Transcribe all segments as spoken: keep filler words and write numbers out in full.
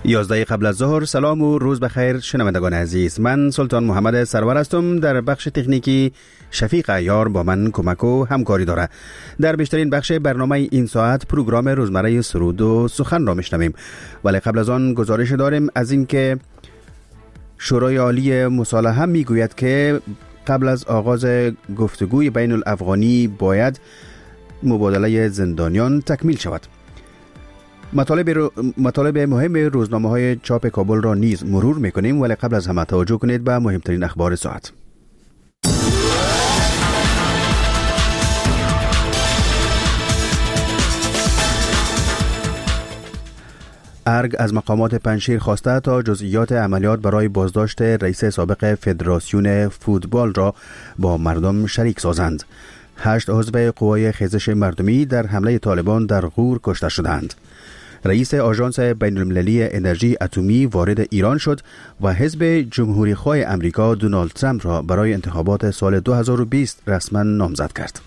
یازده قبل از ظهر. سلام و روز بخیر شنوندگان عزیز. من سلطان محمد سرور هستم. در بخش تکنیکی شفیق عیار با من کمک و همکاری داره. در بیشترین بخش برنامه این ساعت پروگرام روزمره سرود و سخن را میشنویم، ولی قبل از آن گزارش داریم از اینکه شورای عالی مصالحه میگوید که قبل از آغاز گفتگوی بین الافغانی باید مبادله زندانیان تکمیل شود. مطالب, رو... مطالب مهم روزنامه های چاپ کابل را نیز مرور میکنیم، ولی قبل از همه توجه کنید به مهمترین اخبار ساعت. ارگ از مقامات پنجشیر خواسته تا جزئیات عملیات برای بازداشت رئیس سابق فدراسیون فوتبال را با مردم شریک سازند. هشت عضو قوای خیزش مردمی در حمله طالبان در غور کشته شدند. رئیس آژانس بین المللی انرژی اتمی وارد ایران شد و حزب جمهوری خواه امریکا دونالد ترامپ را برای انتخابات سال دو هزار و بیست رسما نامزد کرد.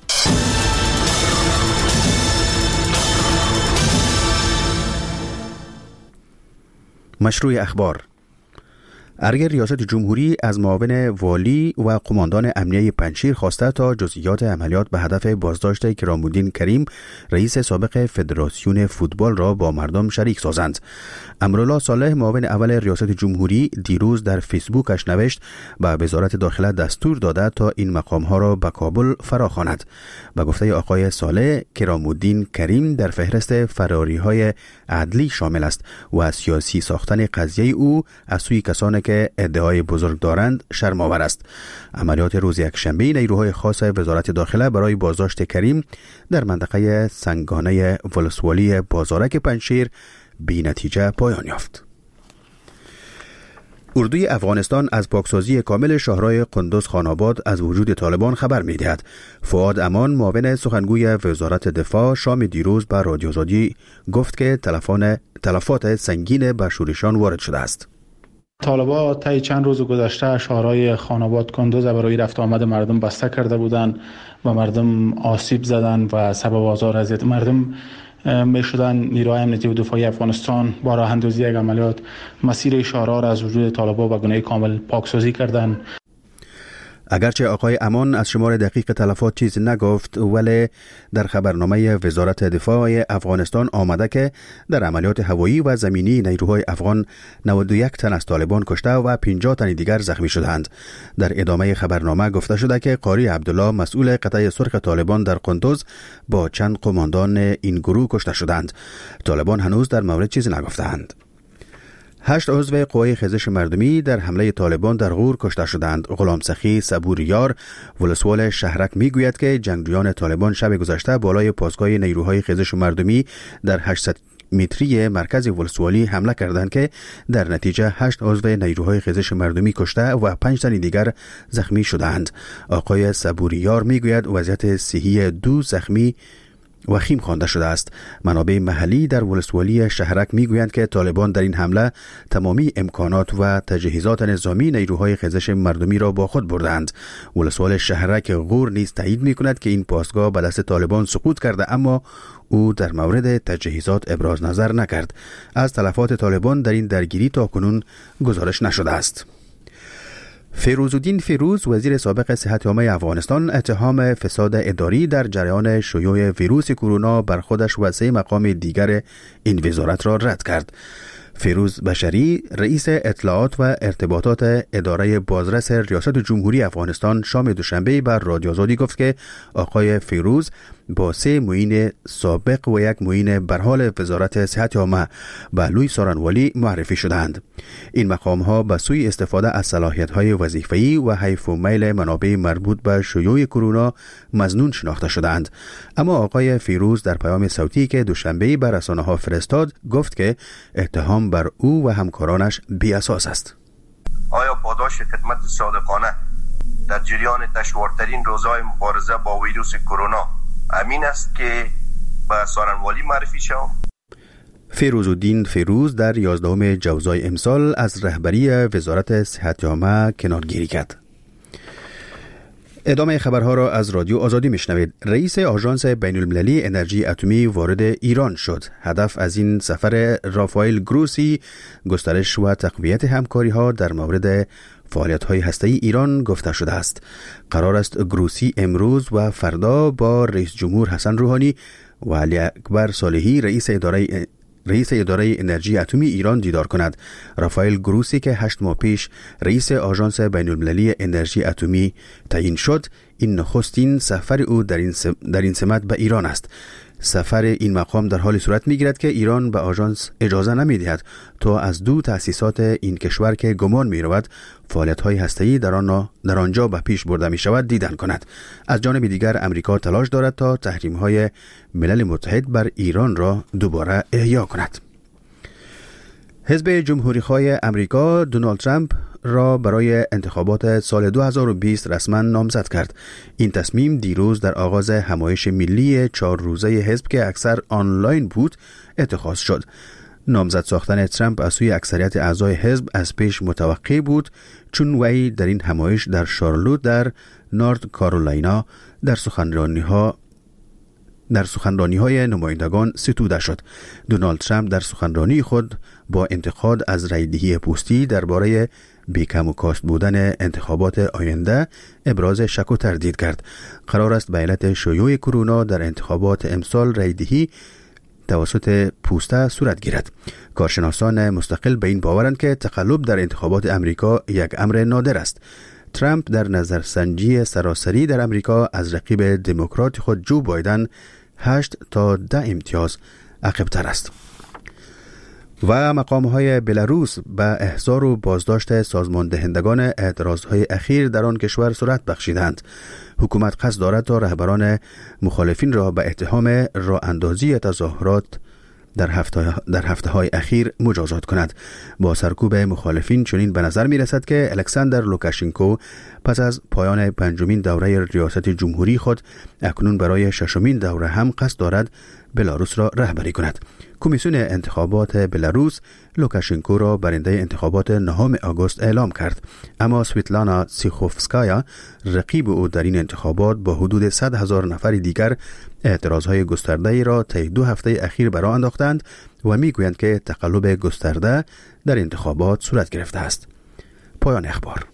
مشروع اخبار. ارگ ریاست جمهوری از معاون والی و قماندان امنیه پنجشیر خواسته تا جزئیات عملیات به هدف بازداشت کرام‌الدین کریم رئیس سابق فدراسیون فوتبال را با مردم شریک سازند. امرالله صالح معاون اول ریاست جمهوری دیروز در فیسبوکش نوشت به وزارت داخله دستور داده تا این مقام‌ها را به کابل فراخواند. به گفته آقای صالح، کرام‌الدین کریم در فهرست فراری‌های عدلی شامل است و سیاسی ساختن قضیه او از سوی کسانی که ادعای بزرگ دارند شرم‌آور است. عملیات روز یکشنبه نیروهای خاص وزارت داخله برای بازداشت کریم در منطقه سنگانه ولسوالی بازارک پنجشیر بی نتیجه پایان یافت. اردوی افغانستان از پاکسازی کامل شهرهای قندوز خاناباد از وجود طالبان خبر می‌دهد. فؤاد امان معاون سخنگوی وزارت دفاع شام دیروز به رادیو آزادی گفت که تلفن تلفات سنگین به شورشیان وارد شده است. طالبان طی چند روز گذشته شهرهای خاناباد کندوز برای رفت آمد مردم بسته کرده بودند و مردم آسیب زدند و سبب آزار اذیت مردم می شدن. نیروهای امنیتی و دفاعی افغانستان با راه اندازی یک عملیات مسیر شهرها را از وجود طالبان به گونه کامل پاکسازی کردند. اگرچه آقای امان از شمار دقیق تلفات چیز نگفت، ولی در خبرنامه وزارت دفاع افغانستان آمده که در عملیات هوایی و زمینی نیروهای افغان نود و یک تن از طالبان کشته و پنجاه تن دیگر زخمی شدند. در ادامه خبرنامه گفته شده که قاری عبدالله مسئول قطعه سرخ طالبان در قندوز با چند قماندان این گروه کشته شدند. طالبان هنوز در مورد چیزی نگفتند. هشت عضو قوای خیزش مردمی در حمله طالبان در غور کشته شدند. غلام سخی صبوریار ولسوال شهرک میگوید که جنگجویان طالبان شب گذشته بالای پاسگاه نیروهای خیزش مردمی در هشتصد متری مرکز ولسوالی حمله کردند که در نتیجه هشت عضو نیروهای خیزش مردمی کشته و پنج تن دیگر زخمی شدند. آقای صبوریار میگوید وضعیت صحی دو زخمی وخیم خوانده شده است. منابع محلی در ولسوالی شهرک میگویند که طالبان در این حمله تمامی امکانات و تجهیزات نظامی نیروهای خیزش مردمی را با خود بردند. ولسوال شهرک غور نیز تایید میکند که این پاسگاه به دست طالبان سقوط کرده، اما او در مورد تجهیزات ابراز نظر نکرد. از تلفات طالبان در این درگیری تا کنون گزارش نشده است. فیروزالدین فیروز وزیر سابق صحت عامه افغانستان اتهام فساد اداری در جریان شیوع ویروس کرونا بر خودش و سه مقام دیگر این وزارت را رد کرد. فیروز بشری رئیس اطلاعات و ارتباطات اداره بازرس ریاست جمهوری افغانستان شام دوشنبه بر رادیو آزادی گفت که آقای فیروز با سه معین سابق و یک معین برحال وزارت صحت عامه به لوی سارنوالی معرفی شدند. این مقام ها به سوی استفاده از صلاحیت های وظیفه‌ای و حیف و میل منابع مربوط به شیوع کرونا مظنون شناخته شدند. اما آقای فیروز در پیام صوتی که دوشنبه بر رسانه ها فرستاد گفت که اتهام بر او و همکارانش بی اساس است. آیا پاداش خدمت صادقانه در جریان دشوارترین روزهای مبارزه با ویروس کرونا امین است که به سارنوالی معرفی شوم؟ فیروزالدین فیروز در یازدهم جوزای امسال از رهبری وزارت صحت عامه کنارگیری کرد. ادامه خبرها را از رادیو آزادی میشنوید. رئیس آژانس بین المللی انرژی اتمی وارد ایران شد. هدف از این سفر رافائل گروسی گسترش و تقویت همکاری ها در مورد فعالیت های هسته‌ای ایران گفته شده است. قرار است گروسی امروز و فردا با رئیس جمهور حسن روحانی و علی اکبر صالحی رئیس اداره رئیس اداره انرژی اتمی ایران دیدار کند. رافائل گروسی که هشت ماه پیش رئیس آژانس بین المللی انرژی اتمی تعیین شد، این نخستین سفر او در این در این سمت به ایران است. سفر این مقام در حال صورت می‌گیرد که ایران به آژانس اجازه نمی‌دهد تا از دو تأسیسات این کشور که گمان می‌رود فعالیت‌های هسته‌ای در آن در آنجا به پیش برده می‌شود دیدن کند. از جانب دیگر امریکا تلاش دارد تا تحریم‌های ملل متحد بر ایران را دوباره احیا کند. حزب جمهوری‌خواه امریکا دونالد ترامپ را برای انتخابات سال دو هزار و بیست رسما نامزد کرد. این تصمیم دیروز در آغاز همایش ملی چهار روزه حزب که اکثر آنلاین بود اتخاذ شد. نامزد ساختن ترامپ از سوی اکثریت اعضای حزب از پیش متوقع بود، چون وی در این همایش در شارلوت در نورت کارولاینا در سخنرانی‌ها در سخنرانی های نمایندگان ستوده شد. دونالد ترامپ در سخنرانی خود با انتقاد از رایدهی پوستی درباره بیکم و کاست بودن انتخابات آینده ابراز شک و تردید کرد. قرار است به علت شیوع کرونا در انتخابات امسال رایدهی توسط پوسته صورت گیرد. کارشناسان مستقل به این باورند که تقلب در انتخابات امریکا یک امر نادر است. ترامپ در نظرسنجی سراسری در امریکا از رقیب دموکرات خود جو بایدن هشت تا ده امتیاز عقب‌تر است. و مقام‌های بلاروس به احضار و بازداشت سازمان دهندگان اعتراضهای اخیر در آن کشور صورت بخشیدند. حکومت قصد دارد تا رهبران مخالفین را به اتهام راه اندازی تظاهرات در هفته در هفته های اخیر مجازات کند. با سرکوب مخالفین چنین به نظر می رسد که الکساندر لوکاشنکو پس از پایان پنجمین دوره ریاست جمهوری خود اکنون برای ششمین دوره هم قصد دارد بلاروس را رهبری کند. کمیسیون انتخابات بلاروس لوکاشنکو را برنده انتخابات نهم آگوست اعلام کرد، اما سویتلانا سیخوفسکایا رقیب او در این انتخابات با حدود صد هزار نفر دیگر اعتراضهای گسترده را طی دو هفته اخیر به راه انداختند و میگویند که تقلب گسترده در انتخابات صورت گرفته است. پایان اخبار.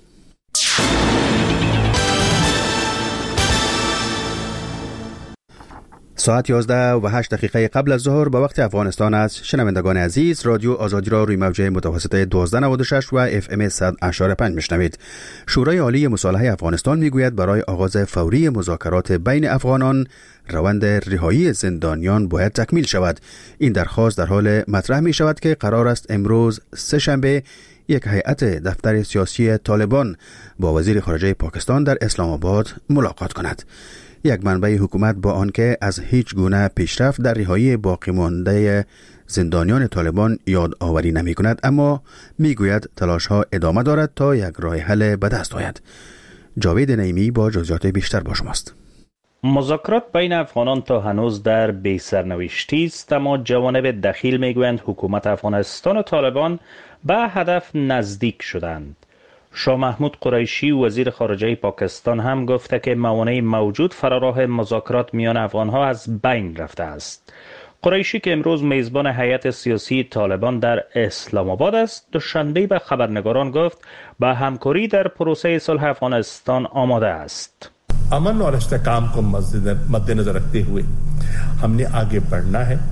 ساعت یازده و هشت دقیقه قبل از ظهر به وقت افغانستان است. شنوندگان عزیز، رادیو آزادی را روی موج متوسط دوازده نود و شش و اف ام صد و اشاره پنج میشنوید. شورای عالی مصالحه افغانستان میگوید برای آغاز فوری مذاکرات بین افغانان روند رهایی زندانیان باید تکمیل شود. این درخواست در حال مطرح می شود که قرار است امروز سه شنبه یک هیئت دفتر سیاسی طالبان با وزیر خارجه پاکستان در اسلام آباد ملاقات کند. یک منبع حکومت با آنکه از هیچ گونه پیشرفت در رهایی باقی مانده زندانیان طالبان یاد آوری نمی کند، اما می گوید تلاش ها ادامه دارد تا یک راه حل به دست آید. جاوید نعیمی با جزئیات بیشتر با شماست. مذاکرات بین افغانان تا هنوز در بی سرنوشتی است، اما جوانب دخیل می گویند حکومت افغانستان و طالبان به هدف نزدیک شدند. شاه محمود قریشی وزیر خارجه پاکستان هم گفته که موانع موجود فراراه مذاکرات میان افغانها از بین رفته است. قریشی که امروز میزبان هیئت سیاسی طالبان در اسلام آباد است، دوشنبه به خبرنگاران گفت به همکاری در پروسه صلح افغانستان آماده است. امن और استحकाम को मद्देनजर रखते हुए हमने आगे बढ़ना है.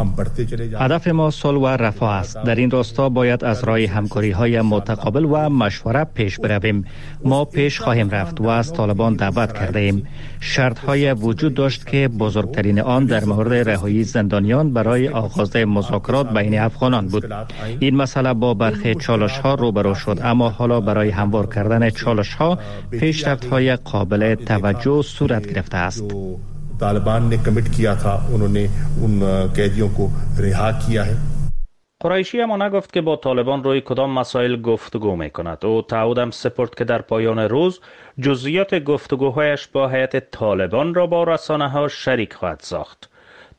هدف ما صلح و رفاه است. در این راستا باید از راه همکاری‌های متقابل و مشوره پیش برویم. ما پیش خواهیم رفت و از طالبان دعوت کرده ایم. شرط‌های وجود داشت که بزرگترین آن در مورد رهایی زندانیان برای آغاز مذاکرات بین افغانان بود. این مسئله با برخی چالش‌ها روبرو شد، اما حالا برای هموار کردن چالش‌ها پیشرفت‌های قابل توجه صورت گرفته است. طالبان ने कमिट किया था, उन्होंने उन कैदियों को रिहा किया है. قریشی اما نگفت که با طالبان روی کدام مسائل گفتگو میکند. او تعهدم سپرد که در پایان روز جزئیات گفتگوهایش با هیئت طالبان را با رسانه ها شریک خواهد ساخت.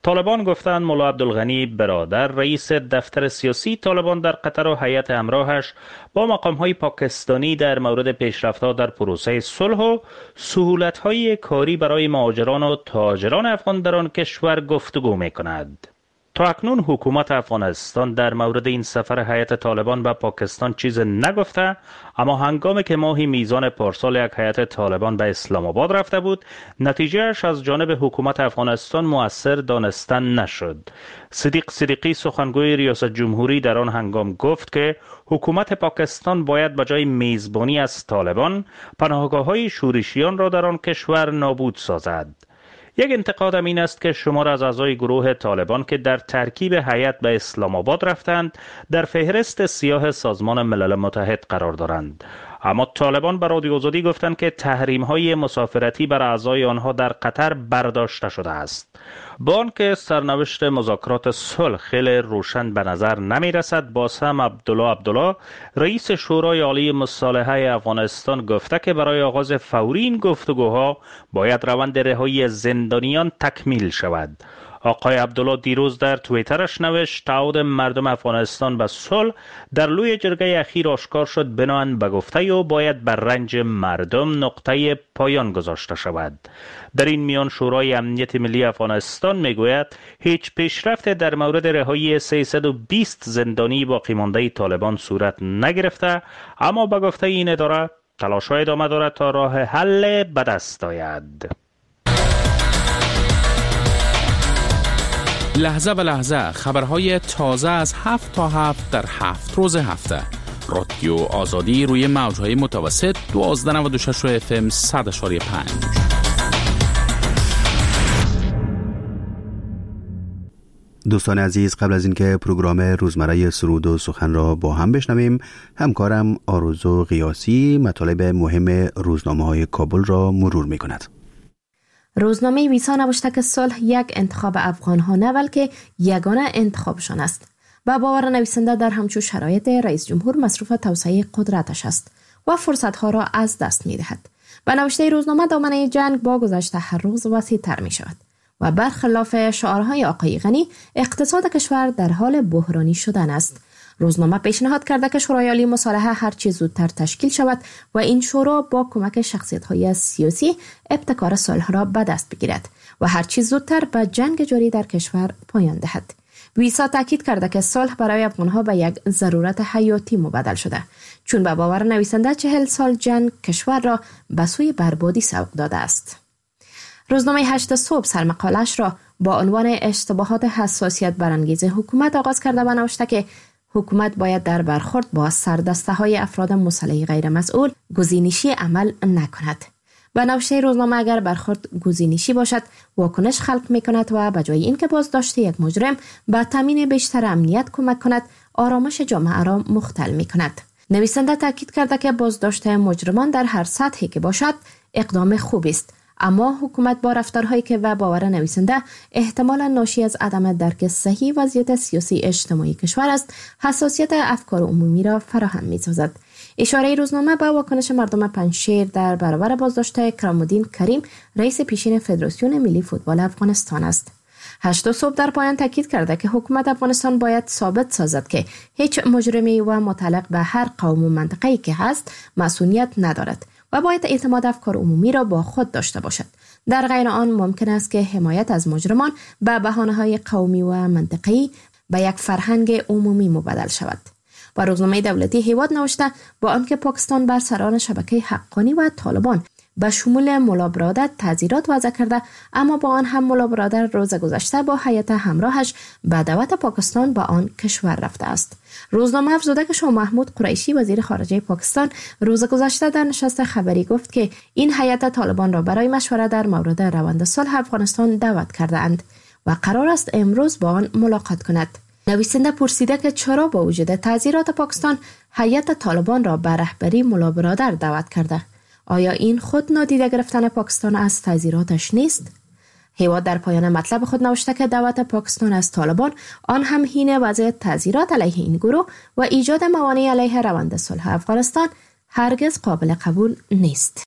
طالبان گفتند ملا عبدالغنی برادر رئیس دفتر سیاسی طالبان در قطر و هیئت همراهش با مقام‌های پاکستانی در مورد پیشرفت‌ها در پروسه صلح و سهولت‌های کاری برای مهاجران و تاجران افغان در آن کشور گفتگو می‌کند. تا اکنون حکومت افغانستان در مورد این سفر هیئت طالبان به پاکستان چیز نگفته، اما هنگامی که ماهی میزان پارسال یک هیئت طالبان به اسلام آباد رفته بود، نتیجهش از جانب حکومت افغانستان مؤثر دانسته نشد. صدیق صدیقی سخنگوی ریاست جمهوری در آن هنگام گفت که حکومت پاکستان باید به جای میزبانی از طالبان پناهگاه‌های شورشیان را در آن کشور نابود سازد. یک انتقاد این است که شمار از اعضای گروه طالبان که در ترکیب هیئت به اسلام آباد رفتند در فهرست سیاه سازمان ملل متحد قرار دارند. اما طالبان به رادیو آزادی گفتند که تحریم‌های مسافرتی بر اعضای آنها در قطر برداشته شده است. با آنکه سرنوشت مذاکرات صلح خیلی روشن به نظر نمی رسد، باز هم عبدالله عبدالله رئیس شورای عالی مصالحه افغانستان گفته که برای آغاز فوری این گفتگوها باید روند رهایی زندانیان تکمیل شود. آقای عبدالله دیروز در توییترش نوشت تعهد مردم افغانستان به صلح در لوی جرگه اخیر آشکار شد، بناهن به گفته او باید بر رنج مردم نقطه پایان گذاشته شود. در این میان شورای امنیت ملی افغانستان میگوید هیچ پیشرفت در مورد رهایی سیصد و بیست زندانی باقی مانده طالبان صورت نگرفته، اما به گفته این اداره تلاش‌ها ادامه دارد تا راه حل به دست آید. لحظه به لحظه خبرهای تازه از هفت تا هفت در هفت روز هفته. رادیو آزادی روی موجهای متوسط دوازده نود و شش اف ام صد اشاری پنج. دوستان عزیز، قبل از اینکه پروگرام روزمره سرود و سخن را با هم بشنویم، همکارم آرزو قیاسی مطالب مهم روزنامه‌های کابل را مرور می‌کند. روزنامه ویسا نوشته که صلح یک انتخاب افغان‌ها نه بلکه یگانه انتخابشان است و باور نویسنده در همچون شرایط رئیس جمهور مصروف توسعه قدرتش است و فرصت‌ها را از دست می‌دهد. به نوشته روزنامه دامنه جنگ با گذشت هر روز وسیع‌تر می‌شود و برخلاف شعارهای آقای غنی اقتصاد کشور در حال بحرانی شدن است. روزنامه پیشنهاد کرده که شورای عالی مصالحه هر چه زودتر تشکیل شود و این شورا با کمک شخصیت‌های سیاسی ابتکار صلح را به دست بگیرد و هر چه زودتر به جنگ جاری در کشور پایان دهد. ویسا تاکید کرده که صلح برای افغان‌ها به یک ضرورت حیاتی مبدل شده، چون به باور نویسنده چهل سال جنگ کشور را به سوی بربادی سوق داده است. روزنامه هشت صبح سرمقالش را با عنوان اشتباهات حساسیت برانگیز حکومت آغاز کرده و نوشته که حکومت باید در برخورد با سردسته های افراد مسلح غیر مسئول گزینشی عمل نکند. به نوشته روزنامه اگر برخورد گزینشی باشد، واکنش خلق می کند و به جای اینکه بازداشت یک مجرم به تامین بیشتر امنیت کمک کند، آرامش جامعه را مختل می کند. نویسنده تاکید کرده که بازداشت مجرمان در هر سطحی که باشد اقدام خوبی است، اما حکومت با رفتارهایی که و باور نویسنده احتمالاً ناشی از عدم درک صحیح وضعیت سیاسی اجتماعی کشور است، حساسیت افکار عمومی را فراهم می‌سازد. اشاره روزنامه به واکنش مردم پنجشیر در برابر بازداشت اکرام‌الدین کریم، رئیس پیشین فدراسیون ملی فوتبال افغانستان است. هشت صبح در پایان تاکید کرده که حکومت افغانستان باید ثابت سازد که هیچ مجرمی و متعلق به هر قوم و منطقه‌ای که هست مسئولیت ندارد و باید اعتماد افکار عمومی را با خود داشته باشد. در غیر آن ممکن است که حمایت از مجرمان به بهانه‌های قومی و منطقه‌ای به یک فرهنگ عمومی مبدل شود. و روزنامه دولتی هیواد نوشته با آنکه پاکستان بر سران شبکه حقانی و طالبان به شمول ملا برادر تعزیرات وضع کرده، اما با آن هم ملا برادر روز گذشته با هیئت همراهش به دعوت پاکستان به آن کشور رفته است. روزنامه افزوده که شاه محمود قریشی وزیر خارجه پاکستان روز گذشته در نشست خبری گفت که این هیئت طالبان را برای مشورت در مورد روند صلح افغانستان دعوت کرده اند و قرار است امروز با آن ملاقات کند. نویسنده پرسیده که چرا با وجود تعزیرات پاکستان هیئت طالبان را به رهبری ملا برادر دعوت کرده؟ آیا این خود نادیده گرفتن پاکستان از تعزیراتش نیست؟ هیواد در پایان مطلب خود نوشته که دعوت پاکستان از طالبان، آن هم حین وضع تعزیرات علیه این گروه و ایجاد موانع علیه روند صلح افغانستان، هرگز قابل قبول نیست.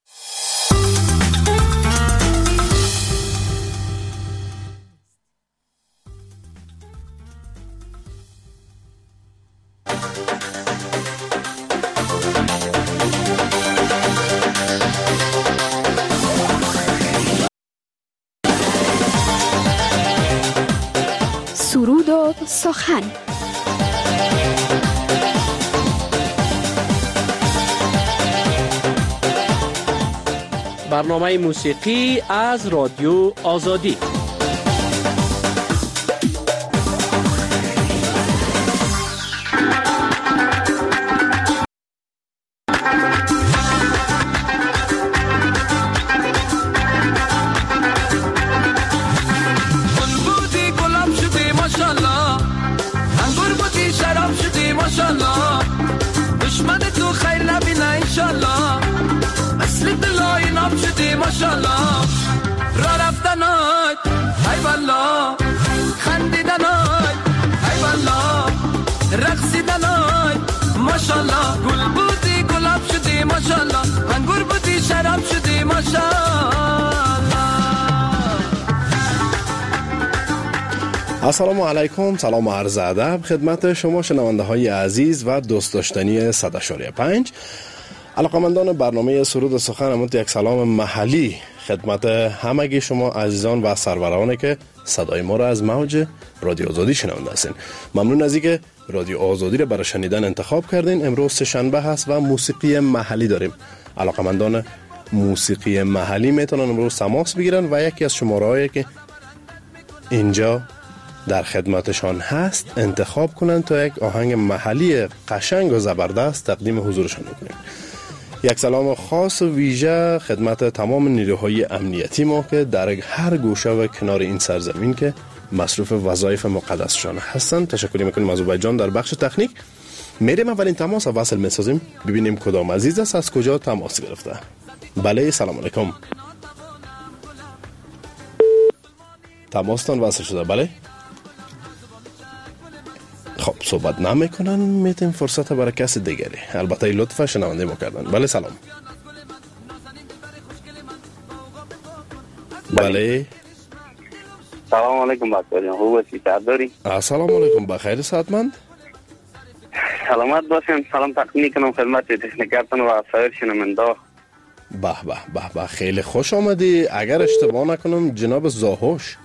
سخن. برنامه موسیقی از رادیو آزادی. السلام علیکم، سلام و عرض ادب خدمت شما شنونده های عزیز و دوست داشتنی صد اشاریه پنج. علاقمندان برنامه سرود سخن، امروز یک سلام محلی خدمت همگی شما عزیزان و سرورانی که صدای ما را از موج رادیو آزادی شنونده هستین. ممنون از اینکه رادیو آزادی را برای شنیدن انتخاب کردین. امروز سه شنبه هست و موسیقی محلی داریم. علاقمندان موسیقی محلی میتونن امروز تماس بگیرن و یکی از شماره‌هایی که اینجا در خدمتشان هست انتخاب کنن تا یک آهنگ محلی قشنگ و زبردست تقدیم حضورشان بکنیم. یک سلام خاص و ویژه خدمت تمام نیروهای امنیتی ما که در هر گوشه و کنار این سرزمین که مصروف وظایف مقدسشان هستن. تشکر میکنیم از عبید جان در بخش تکنیک. میریم اولین تماس وصل میسازیم ببینیم کدام عزیز است از کجا تماس گرفته. بله، سلام علیکم. تماستان وصل شده. بله، خب صحبت نمیکنن، میتیم فرصت برای کسی دیگری. البته لطفا شنونده ما کردن. بله سلام. بله سلام علیکم بچه‌ها جان، خوب هستی؟ داری؟ السلام علیکم، بخیر صحتمند؟ سلامت باشین. سلام تقدیم میکنم خدمت تکنیکاتون و سایر شنونده. به به به به، خیلی خوش آمدی. اگر اشتباه نکنم جناب زاهوش.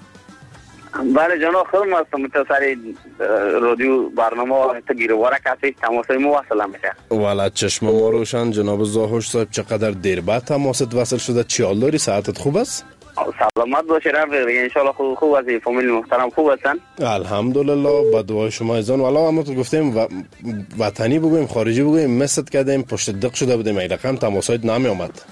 بله جناب، خودم هستم. متصل رادیو برنامه تگیرواره کسی تماسای مو وصل میشه. والا چشم ما روشن جناب زاهوش صاحب. چقدر دیر بعد تماست وصل شده. چی حال داری؟ ساعتت خوب است؟ سلامت باشه رفیق. ان شاء الله خوب خوب هستی؟ فامیل محترم خوب هستن؟ الحمدلله با دعای شما ایزان. والا ما تو گفتیم و... وطنی بگویم خارجی بگویم مست کردیم پشت دق شده بودیم. این رقم تماسات نمی اومد.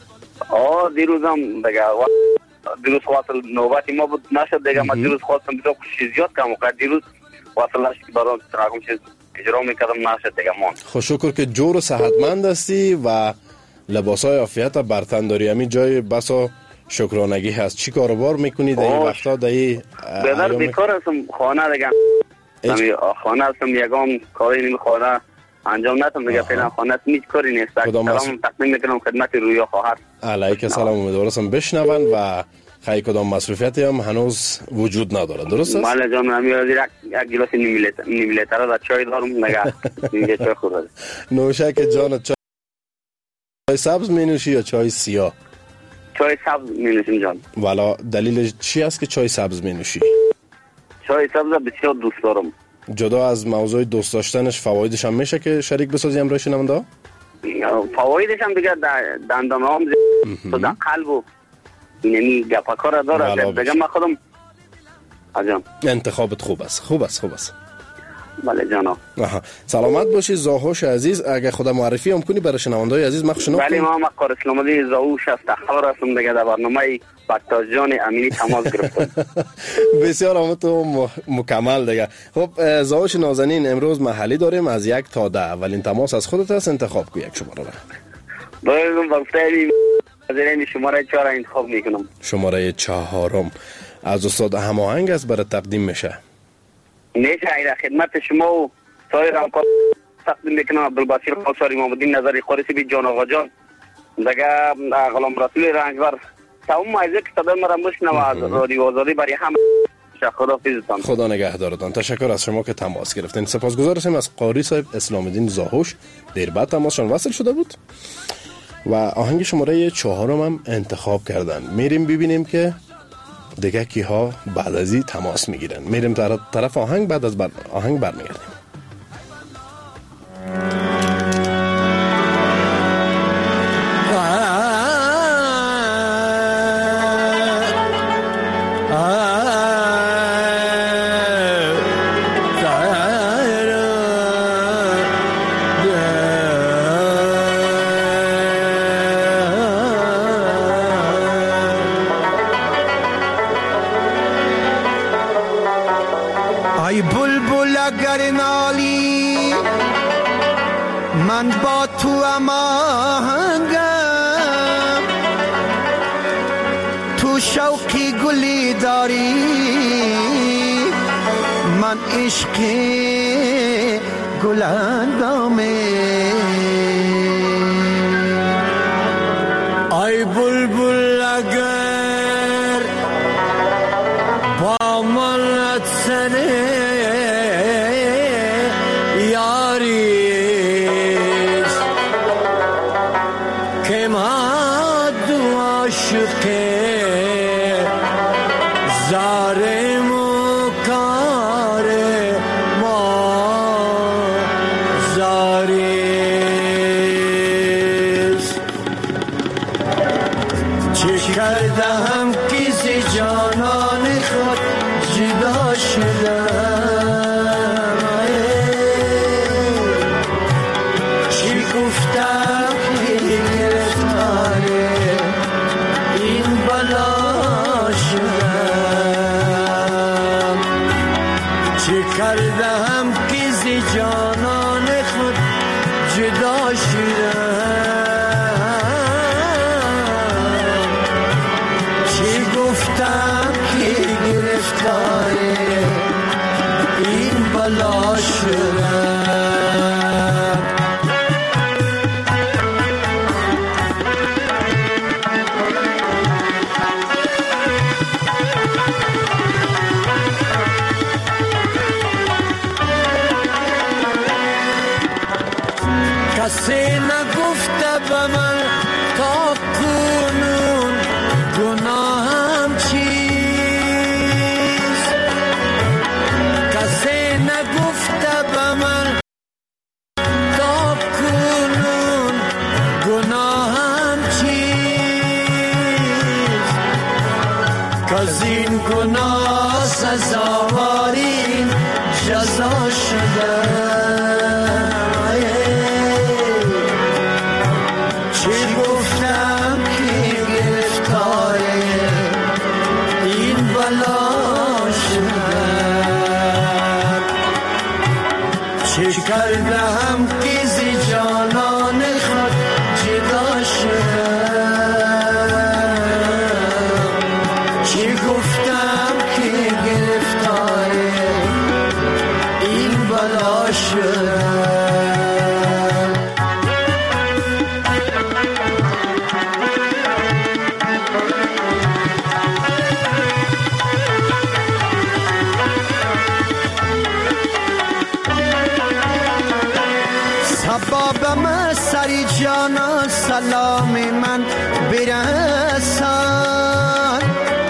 آه دیروزم دیگه دیروز واصل نوبتی ما بود نشد دیگه. ما دیروز خواستم بسیار کشی زیاد کم وقت دیروز واصل نشد که برای تراکم چیز اجرا میکردم نشد دیگه. من خوششکر که جور و صحتمند هستی و لباسای عافیت برتن داری. همین جای بسا شکرانگی هست. چی کاروبار میکنی در این وقتا؟ در این بدر بیکار هستم خانه دیگه. همین خانه هستم یکم کاری نمی خانه انجام ندادم دیگه. فعلا خانه هیچ کاری نیست. سلام تقدیم میکنم خدمت رویا خواهر. علیک سلام، امیدوارم بشنون و خیلی کدام مصروفیتی هم هنوز وجود نداره. درست است؟ بله جان، همین یک گلاس نیم لیتر نیم لیتر از چای دارم دیگه. اینجا چای خورد. نوشه که جان چای سبز می نوشی یا چای سیاه؟ چای سبز می نوشم جان. والا دلیل چی است که چای سبز می نوشی؟ چای سبز بسیار دوست دارم. جدا از موضوع دوست داشتنش فوایدش هم میشه که شریک بسازی امروز شنونده؟ فوایدش هم دیگه دندانام تو در قلب و یعنی گپاکار داره دیگه. من خودم آجام انتخابت خوب است. خوب است خوب است. بله جانم. سلامت باشی زاهوش عزیز. اگه خدا معرفی هم کنی برای شنونده‌های عزیز ما شناختم. بله ما مقر اسلام علی زاهوش است. خبر هستم دیگه در برنامه بکتاج جان امینی تماس گرفتم. بسیار آمد تو مکمل دیگه. خب زاهوش نازنین، امروز محلی داریم از یک تا ده. اولین تماس از خودت است، انتخاب کو یک شماره را. باید وقتی از این شماره چهار انتخاب میکنم. شماره چهارم از استاد هماهنگ است برای تقدیم میشه. میشه ایره خدمت شما و سایر همکار تقدیم میکنم. عبدالبصیر خاصاری، محمدین نظری خورسی بی جان آقا جان دیگه، غلام رسول رنگور تمام مایزه که صدای مرا مشنم از رادیو آزادی برای همه. خدا حافظتان. خدا نگهدارتان. تشکر از شما که تماس گرفتین. سپاسگزارم از قاری صاحب اسلام الدین زاهوش. دیر بعد تماسشون وصل شده بود و آهنگ شماره چهارم هم انتخاب کردن. میریم ببینیم که دیگه کی ها بعد از این تماس میگیرن. میریم طرف آهنگ، بعد از بر... آهنگ برمیگردیم. ای بلبل اگر نالی من با تو اماهنگم، تو شوقی گلی داری من عشقی گل اندامه. ای بلبل اگر با من سنه یاریست که ما دو عاشقه زارم و کار ما زاریست. چه کردم کسی جانان خود جدا شدم، چی گفتم که گرفتاره این بلا شدم. چه کردم که زی جانان خود جدا شدم، چی گفتم که گرفتاره این بلا شدم. کسی نگفته به من تا کنون گناهم چیست، کسی نگفته به من تا کنون گناهم چیست، کز این گناه سزاواری جزا شده. چه کردم که زی جانان خود جدا شدم، چه گفتم که گرفتاره این بلا شدم. سبابم سری جانا سلام من برسان،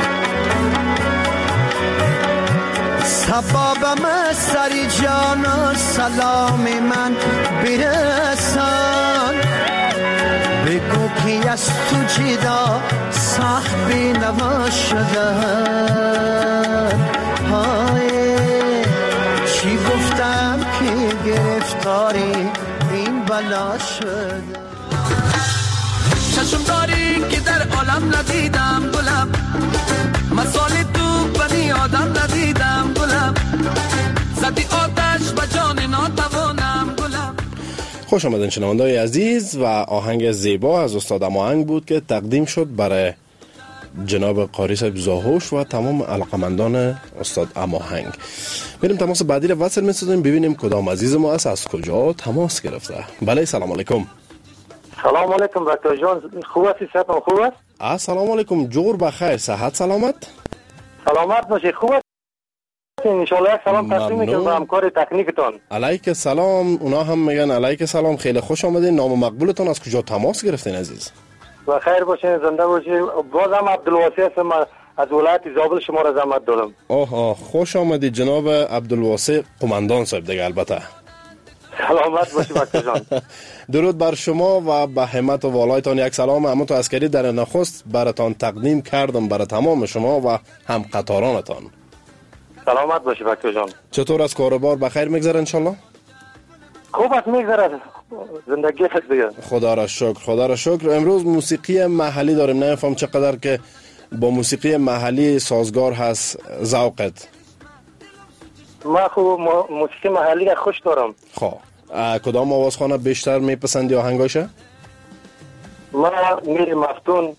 سبابم سری جانا سلام من برسان. بگو که از تو جدا سخت بینوا شدن، های چی گفتم که گرفتاری این بلا شد. چشم داری که در عالم ندیدم گلم، مثال تو بنی آدم ندیدم گلم، زدی آتش به جان ناتوانم گلم. خوش آمدین شنونده‌های عزیز و آهنگ زیبا از استاد اماهنگ بود که تقدیم شد برای جناب قاری صاحب زاهوش و تمام علاقمندان استاد اماهنگ. میریم تماس بعدی رو وصل می‌سازیم ببینیم کدام عزیز ما است از کجا تماس گرفته. بله سلام علیکم. سلام علیکم دکتر جان، خوب هستی؟ صحتتون خوب است؟ السلام علیکم، جور بخیر، صحت سلامت؟ سلامت باشید، خوب است؟ ان شاء الله یک سلام تقدیم میکنم به همکار تکنیکتون. علیک سلام، اونا هم میگن علیک سلام، خیلی خوش آمدین. نام مقبولتون از کجا تماس گرفتین عزیز؟ و خیر باشین، زنده باشین. بازم عبدالواسی هستم از ولایت زابل شما را زحمت دادم. آه آه خوش آمدید جناب عبدالواسع قماندان صاحب دیگه. البته سلامت باشی بچه جان. درود بر شما و به همت و والایتان یک سلام امت و عسکری در نخست براتان تقدیم کردم برای تمام شما و هم قطارانتان. سلامت باشی بچه جان. چطور از کاروبار بخیر میگذره انشالله؟ خوب است میگذره زندگی هست دیگه. خدا را شکر خدا را شکر. امروز موسیقی محلی داریم، نمیفهم چقدر که با موسیقی محلی سازگار هست ذوقت. ما خوب موسیقی محلی را خوش دارم. خب کدام آوازخانه بیشتر میپسندی آهنگاشه؟ ما میر مفتون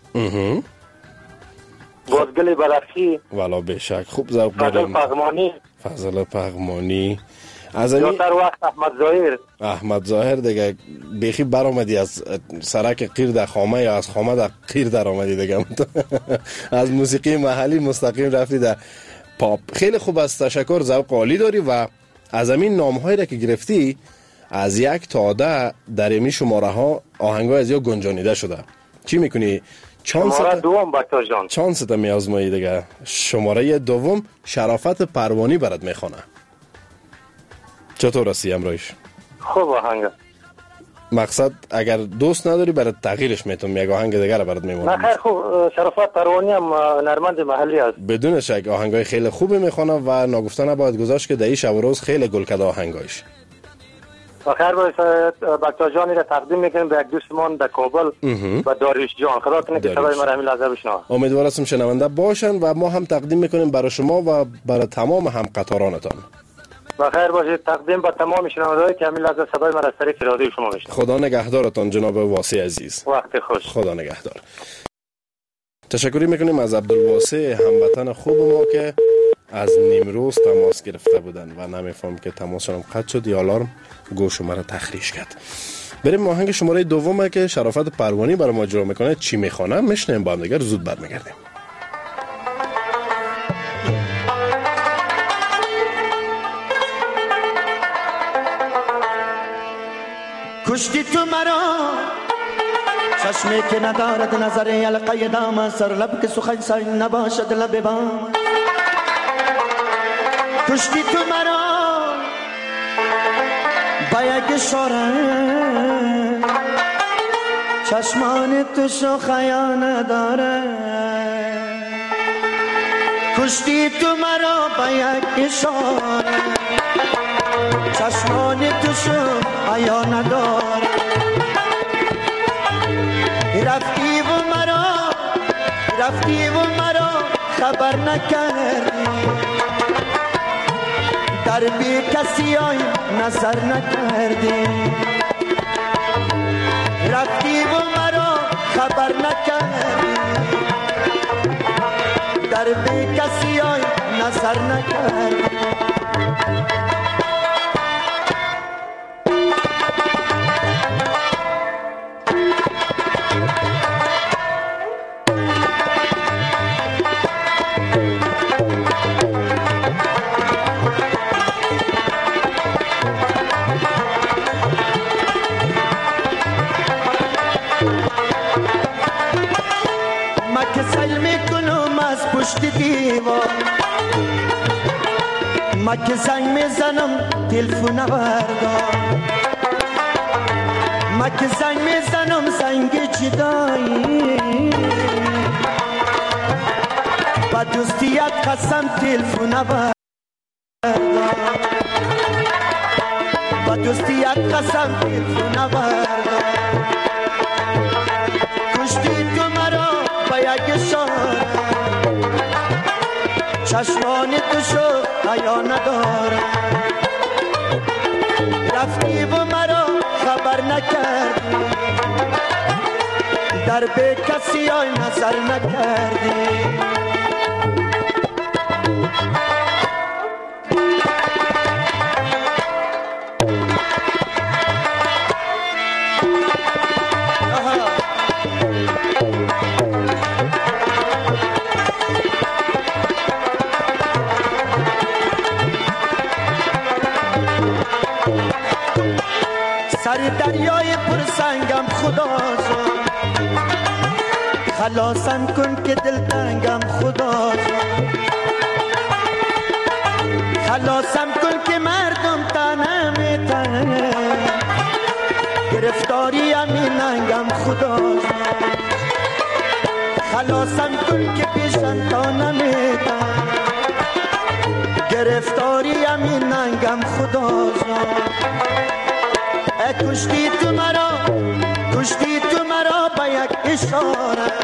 بازگل بلخی والا بشک خوب ذوق داریم. فضل پغمانی فضل پغمانی از این در وقت احمد ظاهر احمد ظاهر دیگه بیخی برآمدی از سرک قیر در خامه یا از خامه در قیر در آمدی دیگه. از موسیقی محلی مستقیم رفتی در پاپ. خیلی خوب است، تشکر، ذوق عالی داری و از همین نام‌هایی را که گرفتی از یک تا ده در این شماره ها آهنگای از یا گنجانیده شده. چی میکنی؟ شماره دوم بکتر جان. چانست میازمایی دیگه. شماره دوم شرافت پروانی برات میخونه. چطور هستی امروز؟ خوب آهنگ. مقصد اگر دوست نداری برات تغییرش میتونم یک آهنگ دیگه رو برات میمونم. نه خیر خوب، شرافت پروانی هم نرمند محلی است. بدون شک آهنگای خیلی خوبی میخونه و ناگفته نباید گذاشت که در شب و روز خیلی گل کرده آهنگایش. بخیر باشه بچه‌ها جانی را تقدیم میکنیم به یک دوستمون در کابل و داریوش جان. خدا کنه که صدای ما را همین لحظه بشنوه. امیدوارم شنونده باشن و ما هم تقدیم میکنیم برای شما و برای تمام هم قطارانتان. بخیر باشید. تقدیم به تمام شنوندهایی که همین لحظه صدای ما را از طریق رادیو شما بشنوند. خدا نگهدارتان جناب واسع عزیز. وقت خوش. خدا نگهدار. تشکر میکنیم از عبدالواسع هموطن خوب ما که از نیمروز تماس گرفته بودن و نمیفهم که تماسشون قطع شد یا آلارم گوش شما را تخریش کرد. بریم آهنگ شماره دومه که شرافت پروانی برای ما اجرا میکنه چی میخوانه میشنیم با هم دیگه زود برمیگردیم. کشتی تو مرا چشمی که ندارد نظر یلقای دام سر لب که سخن سای نباشد لب بام. کشتی تو مرا با یک اشاره چشمان تو شوخیا نداره. کشتی تو مرا با یک اشاره چشمان تو شوخیا نداره. رفتی و مرا رفتی و مرا خبر نکردی در بی کسی آی نظر نکردی. رفتی و مرا خبر نکردی در بی کسی آی نظر نکردی. پشت دیوار ما که زنگ میزنم تلفن بردار. ما که زنگ میزنم زنگ جدایی با دوستیت قسم تلفن بردار. با دوستیت قسم تلفن بردار. کشتی تو مرا با یک اشاره چشمان تو شو حیا نداره. رفتی و مرا خبر نکردی در به کسی آی نظر نکردی. سر دریای پر سنگم خدا جان خلاصم کن که دل تنگم خدا جان، خلاصم کن که مردم تا نمیتن، گرفتاری همین ننگم خدا جان، خلاصم کن که پیشم تا نمیتن، گرفتاری همین ننگم خدا جان. ای کشتی تو مرا، کشتی تو مرا با یک اشاره،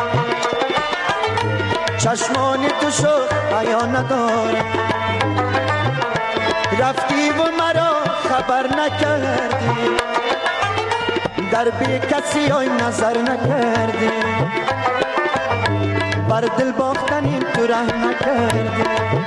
چشمان تو شد حیا نداره، رفتی و مرا خبر نکردی، در بی کسی های نظر نکردی، بر دل باختنی تو ره نکردی،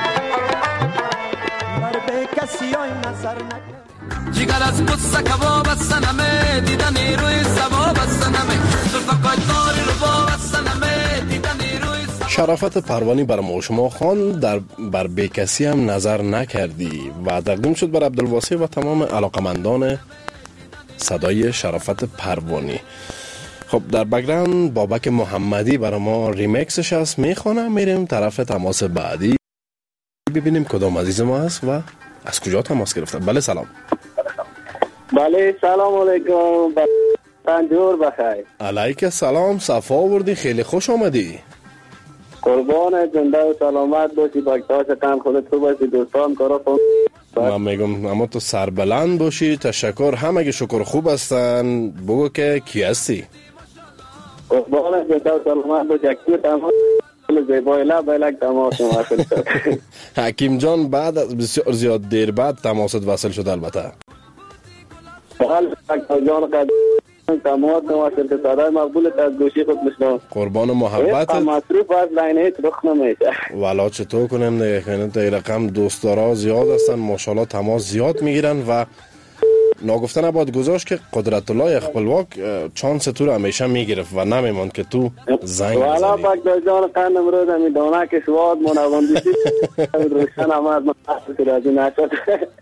بر بی کسی های نظر نکردی. جگر از قصه کباب السنمه دیدن روی سباب السنمه زلفقای داری رو باب السنمه دیدن روی شرافت پروانی بر ما شما خان در بر بیکسی هم نظر نکردی و تقدیم شد بر عبدالواسع و تمام علاقمندان صدای شرافت پروانی. خب در بگراند بابک محمدی برای ما ریمیکسش هست میخوانه. میریم طرف تماس بعدی ببینیم کدام عزیز ما هست و از کجا تماس گرفته. بله سلام. بله سلام علیکم، پنجور بخیر. علیک سلام، صفا آوردی، خیلی خوش آمدی. قربان زنده و سلامت باشی، بکتاش کم خودت خوب باشی، دوستان کارا خوب. من میگم اما تو سربلند باشی. تشکر، همه شکر خوب هستن. بگو که کی هستی؟ قربان زنده و سلامت باشی، اکتور تماس زیبای لب بلک تماس وصل شد. حکیم جان بعد از بسیار زیاد دیر بعد تماست وصل شد البته. بله حکیم جان قد تماس وصل شد، صدای مقبولت از گوشی خود میشنم. قربان محبت. مصروف از لاین هیچ رخ نمیشه. والا چطور کنم دیگه، خیلی تا این رقم دوستدارا زیاد هستن ماشاءالله، تماس زیاد میگیرن و ناگفته نباید گذاشت که قدرت الله خپلواک چانس تو رو همیشه میگرفت و نمیماند که تو زنگ بزنی. والا بکتا جان قند امروز همی دانه که شواد منواندی روشن آمد مصر که رازی نشد.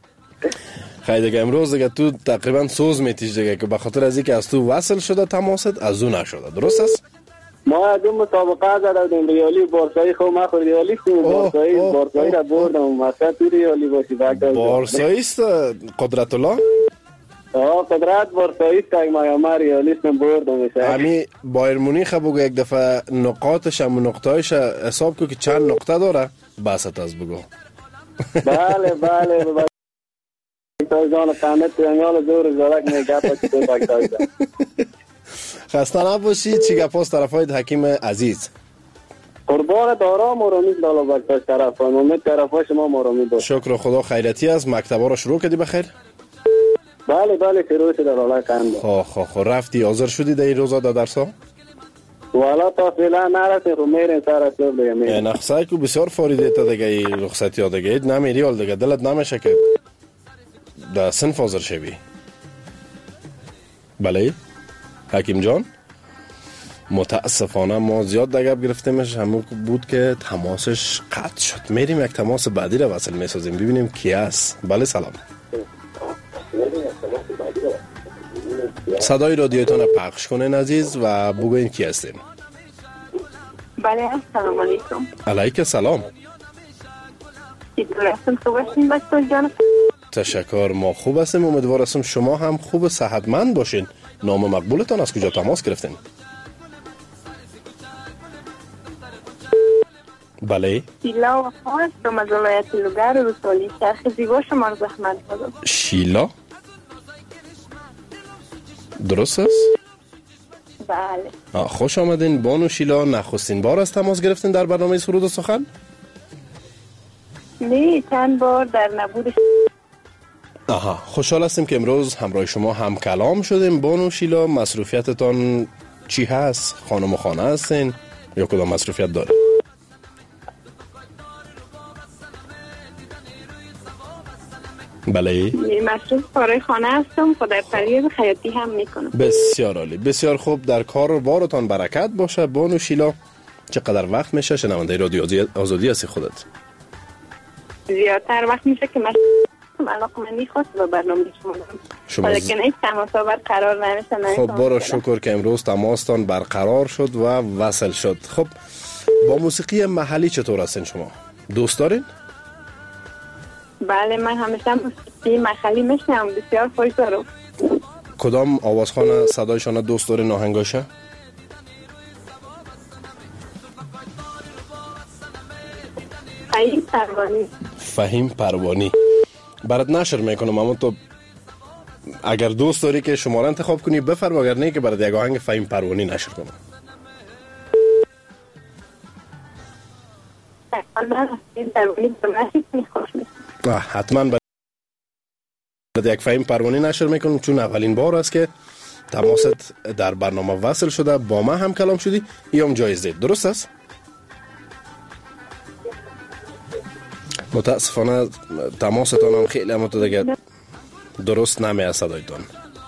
خیلی دیگه امروز دیگه تو تقریبا سوز میتیش دیگه که بخاطر از اینکه از تو وصل شده تماست از اون نشده. درست است؟ ما از اون مسابقه زدم ریالی بارسایی خوب ما خود ریالی خوب بارسایی بارسایی را بردم مثلا تو ریالی باشی بکتا. بارسایی است قدرت الله؟ آه قدرت بارسایی است که ما ما ریالیست بردم میشه. همین بایر مونیخ بگو یک دفعه نقاطش هم نقطه‌ایش حساب کو که چند نقطه داره بست از بگو. بله بله بکتا جان قنات انگال زور زارک میگه تو بکتا جان. خسته نباشی. چی گپاس طرفای حکیم عزیز؟ قربان آرام و امید لالا بکتا طرف امید طرفای شما مرامید باش. شکر خدا خیرتی است. مکتبا رو شروع کردی بخیر؟ بله بله شروع شده لالا کند. خب خب خب رفتی حاضر شدی در این روزا در درسا؟ والا تا فعلا نرسیم خب میریم سر اصلاف دیگه میریم. نقصه که بسیار فاریده تا دیگه این رخصتی ها دیگه نمیری حال دیگه دلت نمیشه که در صنف حاضر شوی. بله حکیم جان متاسفانه ما زیاد دگب گرفتیمش، همون بود که تماسش قطع شد. میریم یک تماس بعدی رو وصل میسازیم ببینیم کی است. بله سلام. صدای رادیوتان پخش کنین عزیز و بگوین کی هستین. بله سلام علیکم. علیک سلام. چطور هستم؟ خوب هستین بچه جان؟ تشکر ما خوب هستیم، امیدوار هستم شما هم خوب صحتمند باشین. نام مقبولتان از کجا تماس گرفتین؟ بله شیلا و هستم از ولایت لوگر روسالی شرخ زیبا شما رو زحمت دادم. شیلا درست است؟ بله. خوش آمدین بانو شیلا. نخستین بار از تماس گرفتین در برنامه سرود و سخن؟ نه چند بار در نبود. آها خوشحال هستیم که امروز همراه شما هم کلام شدیم. بانو شیلا مصروفیتتان چی هست؟ خانم و خانه هستین یا کدام مصروفیت داره؟ بله مصروف کارهای خانه هستم، خدا پرهیز خیاطی هم میکنم. بسیار عالی، بسیار خوب. در کار و بارتان برکت باشه. بانو شیلا چقدر وقت میشه شنونده رادیو آزادی هستی خودت؟ زیادتر وقت میشه که من علاقمندی خاص به برنامه شما شما دارم، لیکن هیچ تماس برقرار نمیشه. خب برو شکر که امروز تماستان برقرار شد و وصل شد. خب با موسیقی محلی چطور هستین شما؟ دوست دارین؟ بله من همیشه موسیقی محلی میشنم، بسیار خوش دارم. کدام آوازخوان صدایشان دوست دارین آهنگاشه؟ فهیم پروانی. فهیم پروانی برات نشر میکنم، اما تو اگر دوست داری که شماره انتخاب کنی بفرم، اگر نه که برات یک آهنگ فهیم پروانی نشر کنم. حتما برات یک فهیم پروانی نشر میکنم، چون اولین بار است که تماست در برنامه وصل شده، با ما هم کلام شدی، ایام جایزه. درست است؟ متاسفانه تماستان هم خیلی هم تو دیگه درست نمیاد صدایتان.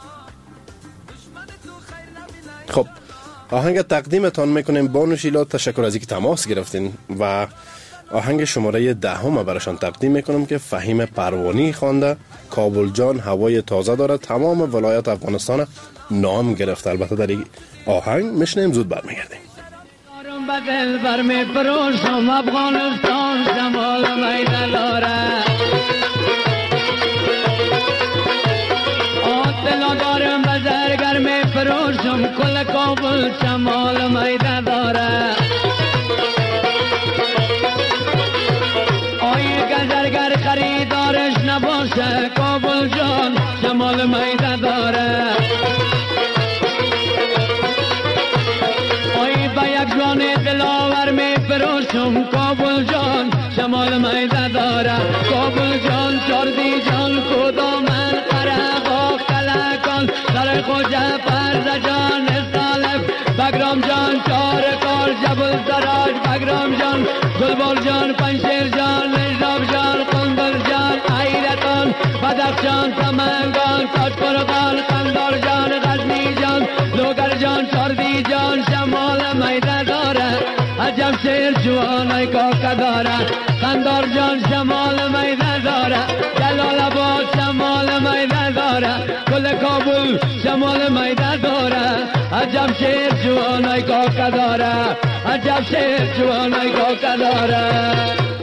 خب آهنگ تقدیمتان میکنیم. بانو شیلا تشکر از اینکه تماس گرفتین و آهنگ شماره دهم براشان تقدیم میکنم که فهیم پروانی خوانده. کابل جان هوای تازه داره، تمام ولایت افغانستان نام گرفته. البته در این آهنگ میشنیم، زود برمیگردیم. بدل بر می پروشم افغانستان شمال میدان داره، آتلا دارم بزرگر می پروشم کل کابل شمال میدان داره. آی گزرگر خریدارش نباشه کابل جان شمال میدان داره. دلاور می پروشم کابل جان شمال میده داره. کابل جان چردی جان کدامن قرقا کلکان در خوجه فرز جان سالف بگرام جان چار کار جبل سراج بگرام جان گلبار جان پنشیر جان نجاب جان قندر جان ایرتان بدخشان سمنگان تاجپرگان قندار جان غزنی جان لوگر جان چردی جان شمال میده داره. عجب شیر جوانای کاکا داره، قندار جان شمال میده داره. جلال آباد شمال میده داره، کل کابل شمال میده داره. عجب شیر جوانای کاکا داره، عجب شیر جوانای کاکا داره.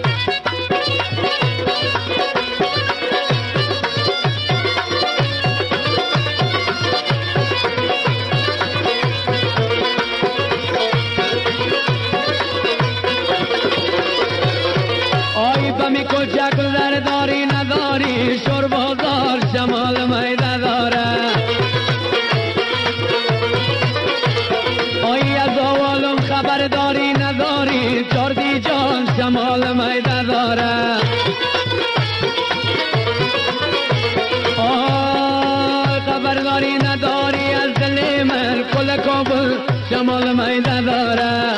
چکل داری نداری شربازار شمال میده داره. آی از آوالم خبر داری نداری چردی جان شمال میده داره. آی خبر داری نداری از دل من کل کابل شمال میده داره.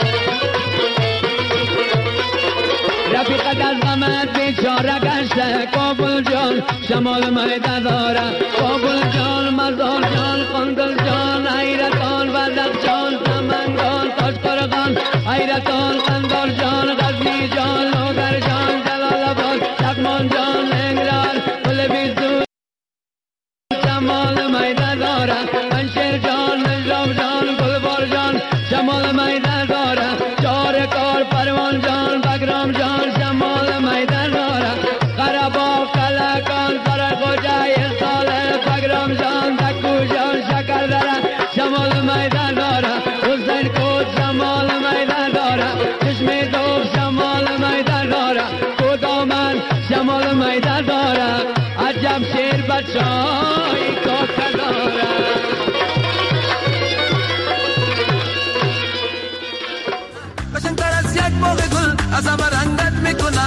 رفیقت از غمت بیچاره گشته کابل جان شمال میده داره. کابل جان مزار جان قندل جان ایرتان وزق جان سمنگان تاجپرگان ایرتان قندار جان غزنی جان لوگر جان جلال آباد چکمان جان لنگران کل بیزو شمال میده داره. پنشیر جان نجاب جان گلبار جان شمال میده داره. چار کار پروان جان بگرام جان شمال میدان داره. قربا کلکان سرخوجه ساله بگرام جان دکو جان شکر داره شمال میدان داره. حسین کود شمال میدان داره. چشم دوب شمال میدان داره. کدامن شمال میدان داره. عجب شیر بچای کاکا داره. باغ گل از همه رنگت میکنه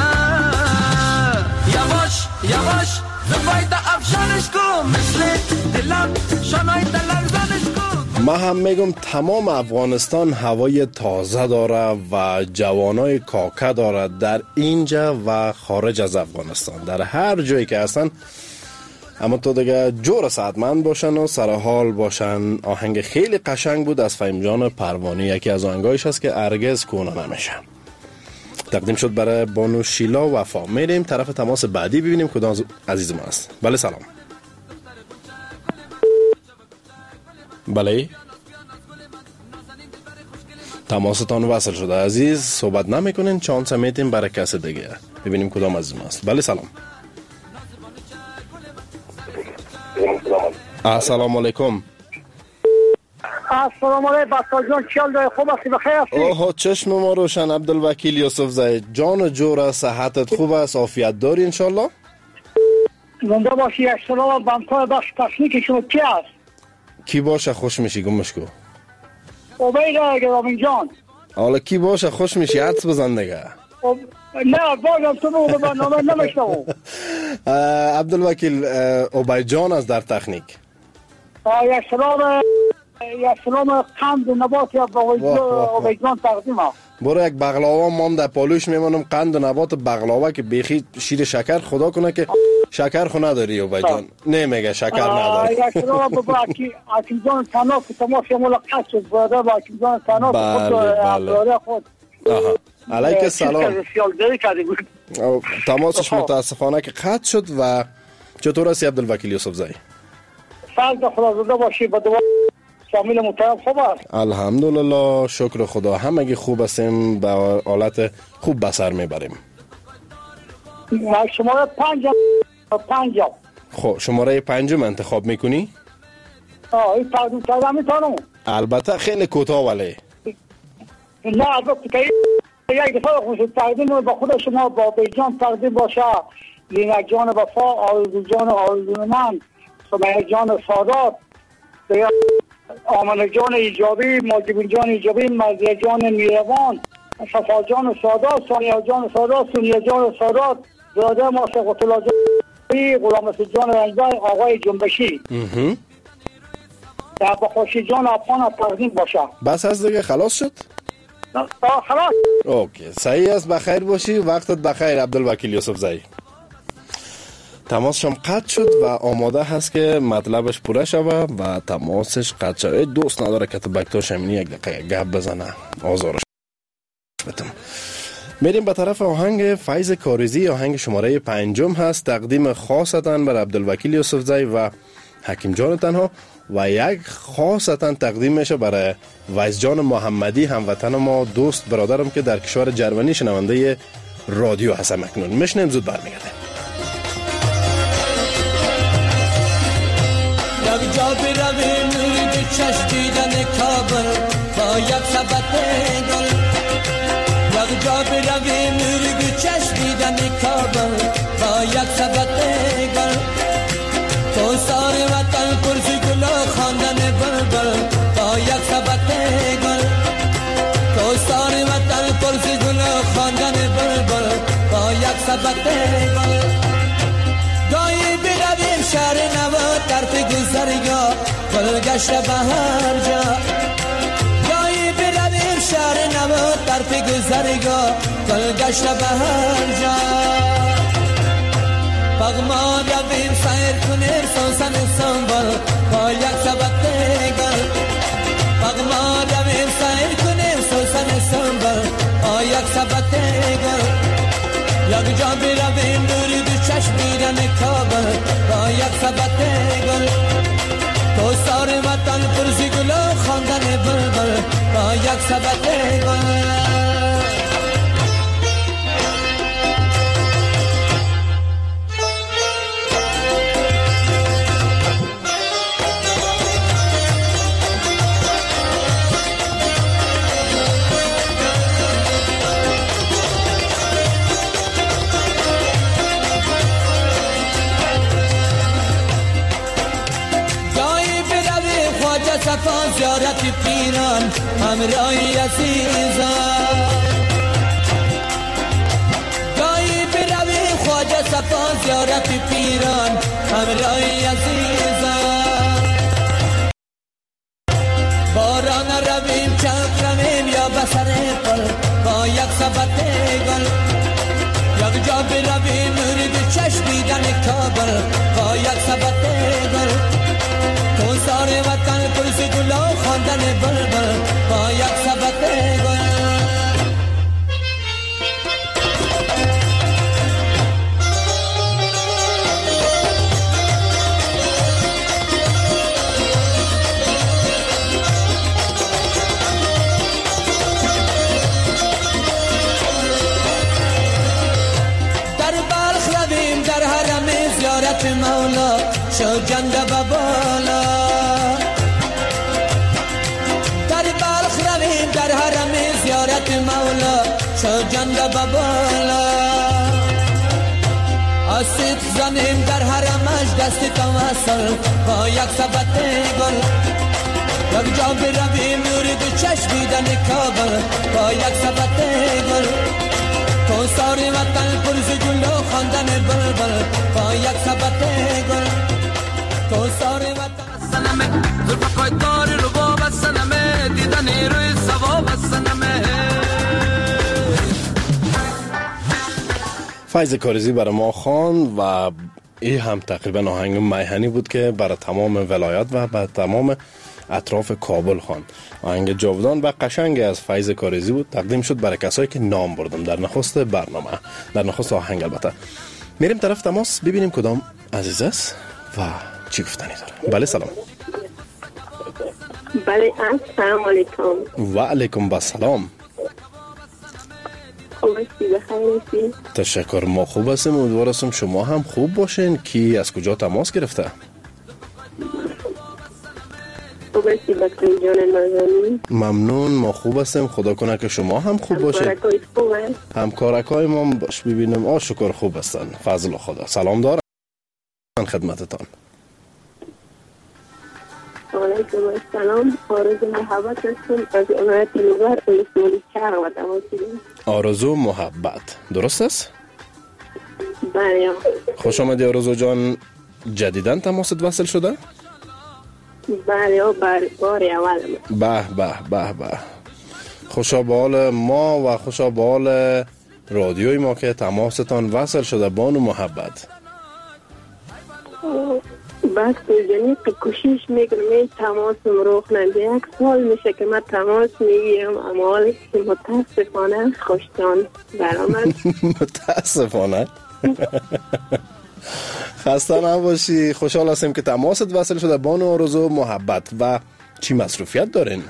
یواش یواش زفایت افشانش کن مثل دلم شانای دلرزانش کن. ما هم میگم تمام افغانستان هوای تازه داره و جوانای کاکا داره در اینجا و خارج از افغانستان، در هر جایی که هستن. اما تو دیگه جور سعدمند باشن و سرحال باشن. آهنگ خیلی قشنگ بود از فهیم جان پروانی، یکی از آهنگایش هست که ارگز کونه نمیشه. تقدیم شد برای بانو شیلا وفا. میریم طرف تماس بعدی ببینیم کدام عزیز ما است. بله سلام. بله تماستان وصل شده عزیز، صحبت نمیکنین، چانس میتیم برای کس دیگه. ببینیم کدام عزیز ما است. بله سلام. السلام علیکم. السلام علیکم بچه جان، چیال داری؟ خوب هستی؟ بخیر هستی؟ اوه چشم ما روشن. عبدالوکیل یوسف زایی، جان و جور، صحتت خوب است؟ عافیت داری انشالله؟ زنده باشی. اشترام بمکار بخش تشنیک شما کی است؟ کی باشه خوش میشی گمش کو؟ عبید گرامی جان. حالا کی باشه خوش میشی؟ حدس بزن دیگه. نه بازم تو رو به برنامه نمیشتم. عبدالوکیل عبید جان است در تکنیک. یک سلام یک سلام قند و نبات یا عبید جان تقدیم است. برو یک بغلاوه مام در پالوش میمانم، قند و نبات بغلاوه که بیخی شیر شکر خدا کنه که شکر خو نداری عبید جان. نمیگه شکر نداری. یک سلام با حکیم جان تناف که تماس ملاقات شد برده با حکیم جان تناف بله خود. آها علیک السلام. تماسش متاسفانه که قطع شد. و چطور هستی عبدالوکیل یوسف زایی؟ فرد خدا زنده باشی. با دعا فامیل محترم خوب است؟ الحمدلله شکر خدا همگی خوب هستیم، به حالت خوب به سر میبریم. شماره پنج پنج خب شماره پنجم انتخاب میکنی؟ آه این تقدیم کردم میتونم؟ البته خیلی کوتاه ولی نه البته که یک دفعه خوش تقدیم با خود شما با بیجان تقدیم باشه. یک جان وفا، آرزو جان آرزو من، سمیه جان سادات، آمنه جان ایجابی، ماجبین جان ایجابی، مزیه جان میروان، صفا جان سادات، ثانیه جان سادات، سونیه جان سادات، زاده ما شیخ الله جان، غلام اسد جان رنجبر، آقای جنبشی در بخوشی جان افغان تقدیم باشه. بس از دیگه خلاص شد؟ خلاص. اوکی صحیح است. بخیر باشی، وقتت بخیر عبدالوکیل یوسف زایی. تماسش هم قطع شد و آماده هست که مطلبش پوره شوه و تماسش قطع شد. دوست نداره که تو بکتر شمینی یک دقیقه گپ بزنه آزارش بتم. میریم به طرف آهنگ فیض کاریزی. آهنگ شماره پنجم هست، تقدیم خاصتا بر عبدالوکیل یوسف زایی و حکیم جان تنها و یک خاصتا تقدیم میشه برای ویس جان محمدی، هموطن ما، دوست برادرم که در کشور جرمنی شنونده رادیو هست. مکنون میشنیم، زود برمیگردیم. یک جا برویم روی چشمیدن کابل با یک سبت گل، یک جا برویم روی چشمیدن کابل با یک سبت گل، تو سار وطن پرسی گل خواندن بلبل با یک سبت گل، تو سار وطن پرسی گل خواندن بلبل با یک سبت گل، گاهی برویم شهر نوا طرف گذرگاه گلگشت بهر جا، گاهی برویم شهر نوا طرف گذرگاه گلگشت بهر جا، پغما رویم سیر کنیم سوسن سنبل با یک سبت گل، پغما رویم سیر کنیم سوسن سنبل با یک سبت گل، یک جا برویم دوری دو چشمیدن کابل با یک سبت گل، تو سار وطن پرسی گل خواندن بلبل با یک سبت گل. صفا زیارت پیران همراهی عزیزان، گاهی برویم خواجه صفا زیارت پیران همراهی عزیزان، باران رویم چند رویم یا بسر پل با یک سبت گل، یک جا برویم نوری به چشمیدن کابل با یک سبت گل، تو سار وطن پرسی گلا خواندن بلبل با یک سبت گل. مولا شو جند بابالا آسیب زنیم در حرمش دست توسل با یک سبت گل یک جا برویم نور دو چشمیدن کابل با یک سبت گل تو ساری وطن پرز گل و خواندن بلبل با یک سبت گل تو ساری وطن سنمه زرفقای داری رو باب سنمه دیدن روی سواب سنمه. فایز کارزی برای ما خوان و این هم تقریبا آهنگ میهنی بود که برای تمام ولایت و برای تمام اطراف کابل خوان. آهنگ جاودان و قشنگ از فایز کارزی بود، تقدیم شد برای کسایی که نام بردم در نخست برنامه، در نخست آهنگ. البته میریم طرف تماس ببینیم کدام عزیز است و چی گفتنی داره. بله سلام. بله السلام علیکم. و علیکم السلام. خوب هستی؟ بخیر هستی؟ تشکر، ما خوب هستیم، امیدوار هستم شما هم خوب باشین. کی از کجا تماس گرفته؟ خوب هستی بکر جان نازنین؟ ممنون، ما خوب هستیم، خدا کنه که شما هم خوب باشین. همکارکای خوب هست؟ همکارکای ما باش ببینم. آه شکر خوب هستن، فضل خدا. سلام دارم خدمتتان. علیکم السلام. آرزو محبت هستم از ولایت لوگر ولسوالی چرخ و تماس گرفتم. آرزو محبت، درست است؟ بله. خوش آمدی آرزو جان. جدیداً تماست وصل شده؟ بله بار بار اول. به به به به. خوشا به حال ما و خوشا به حال رادیوی ما که تماستان وصل شده. بانو محبت بس جانی که کوشش میکنم تماسم روخ نده. یک سال میشه که من تماس میگیرم اما حالی که متاسفانه خوشتان برامد. متاسفانه خسته نباشی. خوشحال هستیم که تماست وصل شده بانو آرزو محبت. و چی مصروفیت دارین؟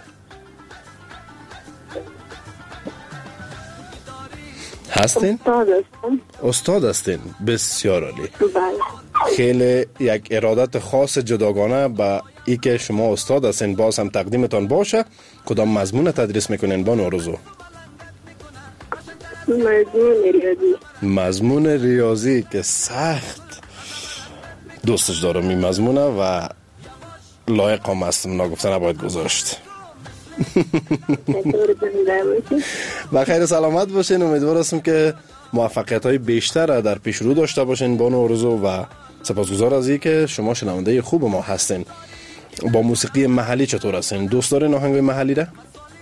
هستین؟ استاد هستم. استاد هستین؟ بسیار عالی. بله. خیلی یک ارادت خاص جداگانه با ای که شما استاد هستین. باز هم تقدیمتان باشه. کدام مضمون تدریس میکنین بانو آرزو؟ مضمون ریاضی. مضمون ریاضی که سخت دوستش دارم این مضمونه و لایق هم هستم، نگفته نباید گذاشت. و خیر سلامت باشین. امیدوار هستم که موفقیت های بیشتر در پیش رو داشته باشین بانو آرزو و سپاسگزار از این که شما شنونده خوب ما هستین. با موسیقی محلی چطور هستین؟ دوست دارین آهنگ محلی را؟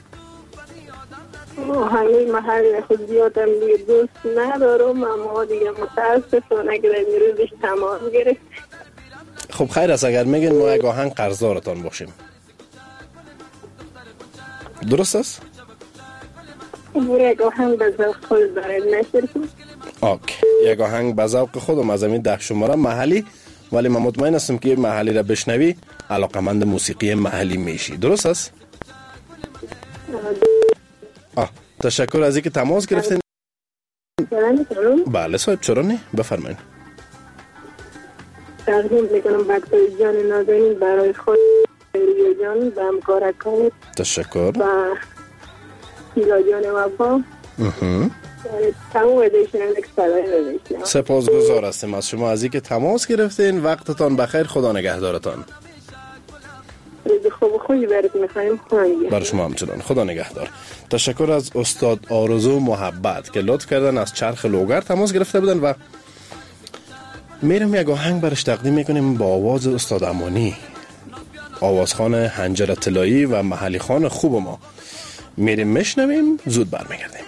آهنگ محلی خود زیادم دیگه دوست ندارم اما دیگه متاسفانه که در روزش تماس گرفت. خب خیر است اگر میگین ما یک آهنگ قرضدارتان باشیم. درست است؟ یک آهنگ به ذوق خود دارد نشر کن. اوکی، یک آهنگ به ذوق خودم از این ده شماره محلی، ولی من مطمئن هستم که محلی را بشنوی علاقمند موسیقی محلی میشی. درست است؟ آه تشکر از اینکه تماس گرفتین. بله صاحب چرا نه؟ بفرمایید. تقدیم میکنم بکتای جان نازنین برای خود ریو جان و همکارکان. تشکر. و سیلا جان وفا. تمام ادیشن اکس پلای ادیشن. سپاسگزار هستیم از شما از اینکه تماس گرفتین. وقتتان بخیر، خدا نگهدارتان. روز خوب خوشی برات می‌خوایم. برای شما همچنان، خدا نگهدار. تشکر از استاد آرزو محبت که لطف کردن از چرخ لوگر تماس گرفته بودن و میرم یک آهنگ برش تقدیم میکنیم با آواز استاد امانی، آوازخوان هنجر طلایی و محلی خان خوب ما. میریم میشنویم، زود برمیگردیم.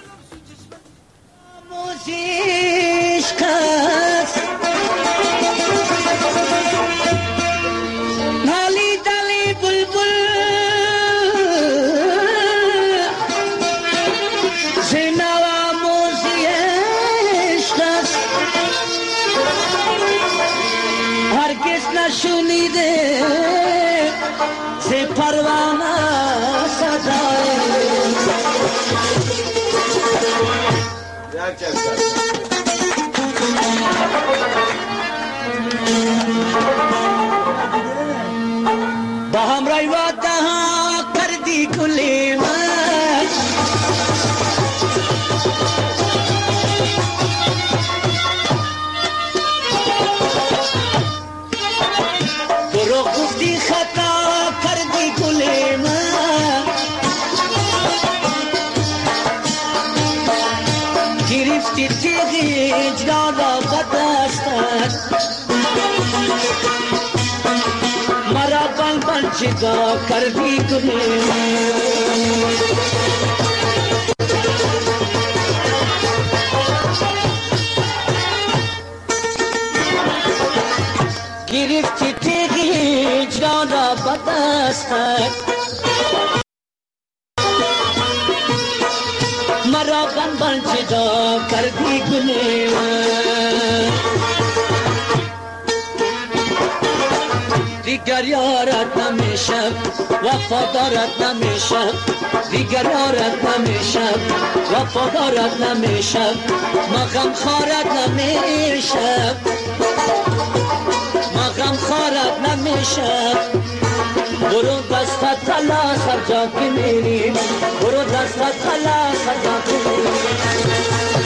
شنیده سے پروانہ سجائے با ہم رائے وعدہ کر دی کلی میں گرفتی تیغی اجرا را به دستت مرا بل بل جدا کردی گلی گرفتی تیغی اجرا را به دستت مرا بل بل جدا کردی گلی دیگر یارت نمیشم وفادارت نمیشم دیگر یارت نمیشم وفادارت نمیشم ما غم خارت نمیشم ما غم خارت نمیشم برو دستت خلاص هر جا که میریم برو دستت خلاص هر جا که میریم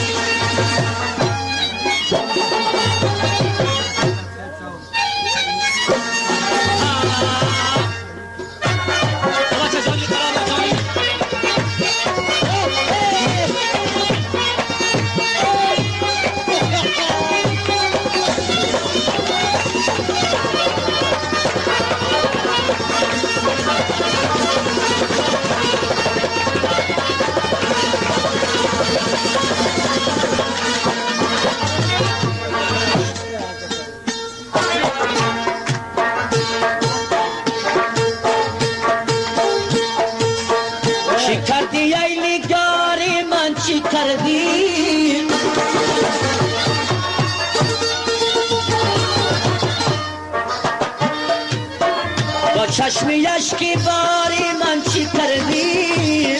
چشم یشکی باری من چی کردی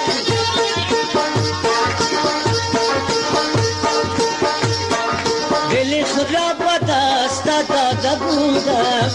دل خود را با دست داده بودم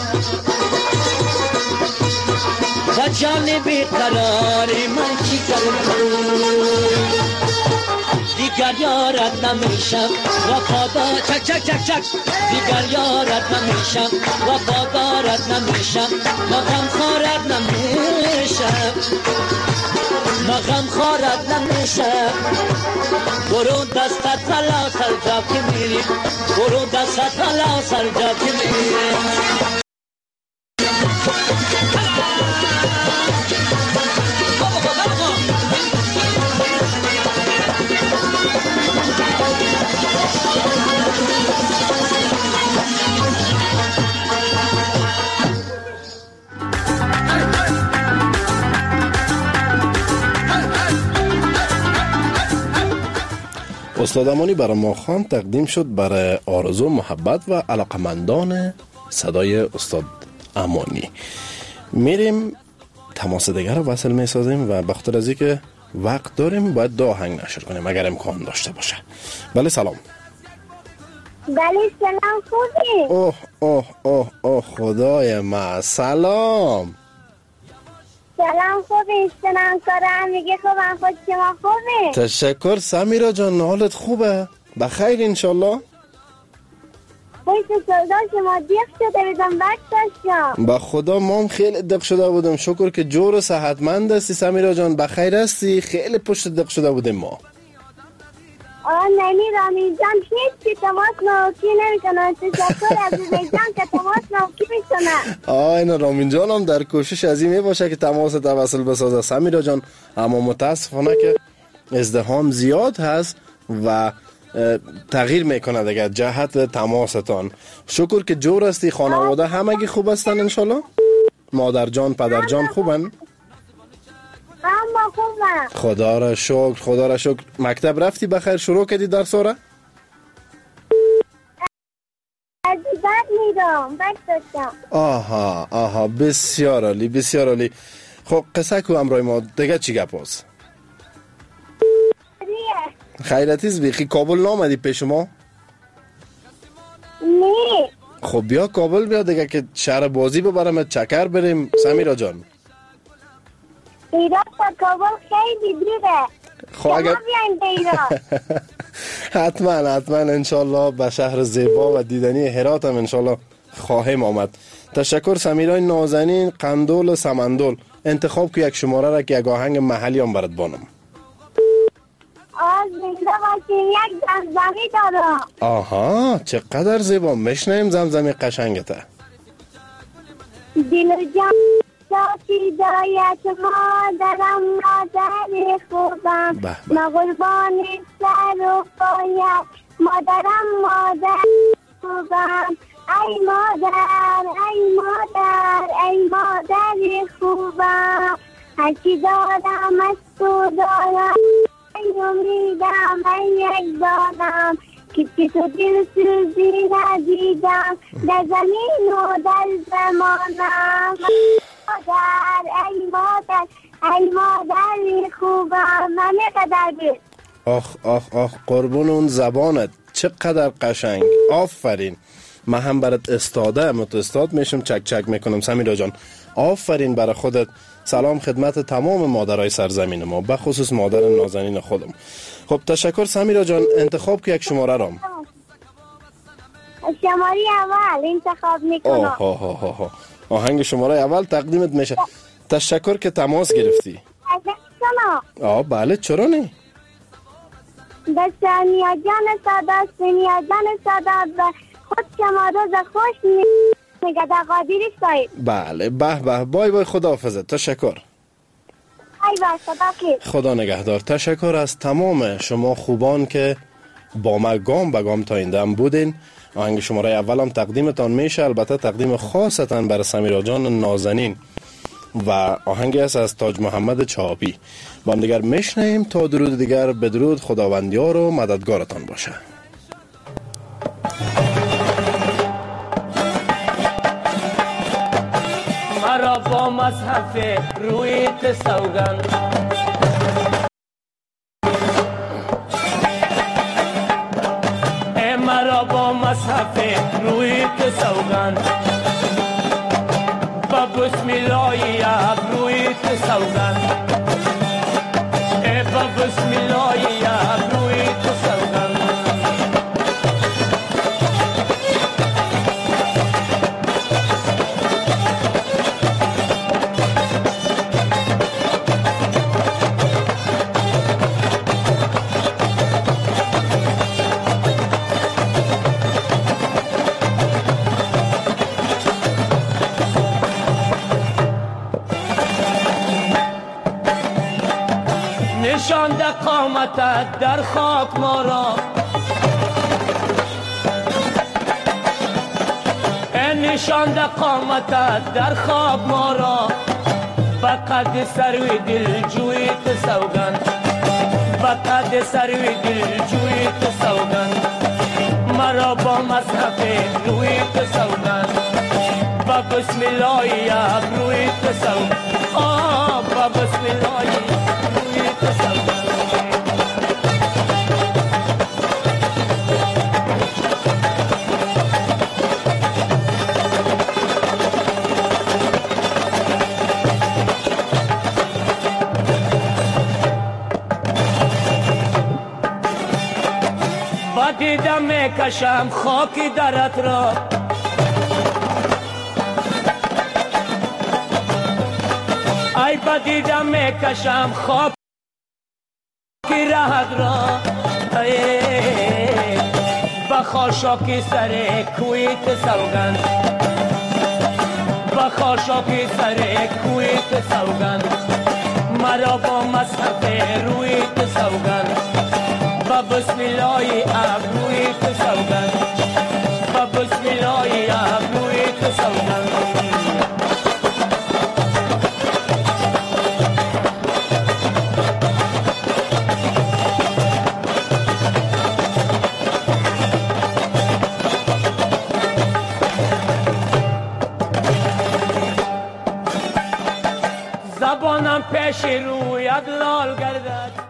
و جان بیقراری من چی کردی دیگر یارت نمیشم وفادار چک چک چک چک دیگر یارت نمیشم وفادارت نمیشم ما غم خارت نمیشم ما غم خارت نمیشم برو دستت خلاص هر جا که میری برو دستت خلاص هر جا که میری استاد امانی برای ما خوان تقدیم شد برای آرزو محبت و علاقمندان صدای استاد امانی. میریم تماس دیگر رو وصل میسازیم و بخاطر از اینکه وقت داریم باید دو آهنگ نشر کنیم اگر امکان داشته باشه. بله سلام. بله سلام خوبی؟ اوه اوه اوه اوه خدای ما سلام. سلام خوبی سلام کارم میگه خوبم خود شما خوبی؟ تشکر سمیرا جان حالت خوبه؟ بخیر انشالله؟ خوش صدا شما دیخ شده بیدم وقت داشتم با خدا ما هم خیلی دق شده بودم شکر که جور و صحتمند هستی سمیرا جان بخیر هستی خیلی پشت دق شده بودیم ما آه نمی رامین جان هیچ که تماس نوکی نمی کنن تشکر عزیزی جان که تماس نوکی می کنن آه این رامین جان هم در کوشش از این می باشه که تماس توصل بسازه سمیرا جان اما متاسفانه که ازدحام زیاد هست و تغییر میکنه دیگه جهت تماستان شکر که جور هستی خانواده همگی خوب هستن انشالله مادر جان پدر جان خوبن اما خوبم خدا را شکر خدا را شکر مکتب رفتی بخیر شروع کردی درس را از بعد میرم بعد داشتم آها آها بسیار عالی بسیار عالی خب قصه کو امروی ما دیگه چی گپ است خیرتیز بیخی کابل نامدی پیش ما نه خب بیا کابل بیا دیگه که شهر بازی ببرم چکر بریم سمیرا جان ایران تا کابل خیلی دوره خب اگر حتما حتما انشالله به شهر زیبا و دیدنی هرات هم انشالله خواهیم آمد تشکر سمیرای نازنین قندول و سمندول انتخاب که یک شماره را که یک آهنگ محلی هم برات بانم آه زنده باشین. یک زمزمی دارم. آها چقدر زیبا. میشنیم زمزمی قشنگته. دل و جان داشتی دایت مادرم مادر خوبم ما قربان سر و پایت مادرم مادر خوبم ای مادر ای مادر ای مادر خوبم هرچی دارم از تو دارم ای امیدم ای یک دارم که تو دل سوزی ندیدم در زمین و در زمانم مادر ای مادر ای مادر خوبم. من قدر بود. آخ آخ آخ قربون اون زبانت چقدر قشنگ. آفرین. من هم برات استاده مت استاد میشم چک چک میکنم. سمیرا جان آفرین برای خودت. سلام خدمت تمام مادرای سرزمین ما به خصوص مادر نازنین خودم. خب تشکر سمیرا جان. انتخاب که یک شماره رام. شماره اول انتخاب میکنم. آه آه آه آه. آهنگ شماره اول تقدیمت میشه. تشکر که تماس گرفتی. آه بله چرا نه؟ به سنیا جان صدا سنیا جان صدا خود شما روز خوش میگه در قادری سایید. بله به به. بای بای خداحافظت. تشکر. ای با خدا خدا نگهدار. تشکر از تمام شما خوبان که با ما گام به گام تا ایندم بودین. آهنگ شماره اولم تقدیمتان میشه. البته تقدیم خاصتان برای سمیرا جان نازنین و آهنگی است از تاج محمد چابی. با هم دیگر میشنیم تا درود دیگر. بدرود. خداوندیار و مددگارتان باشه. مرا با مصحف رویت سوگند ای مرا با مصحف رویت سوگند با بسم الله رویت سوگند ای با بسم الله رویت سوگند نشاند قامتت در خاک ما را نشاند قامتت در خاک ما را با قد سروی دل جویت سوگند با قد سروی دل جویت سوگند مرا با مصحف رویت سوگند با بسم الله رویت سوگند آه با بسم الله با دیدم میکشم خاکی درت را ای با دیدم میکشم خاکی رهت را با خاشاکی سر کویت سوگند با خاشاکی سر کویت سوگند مرا با مصحف رویت سوگند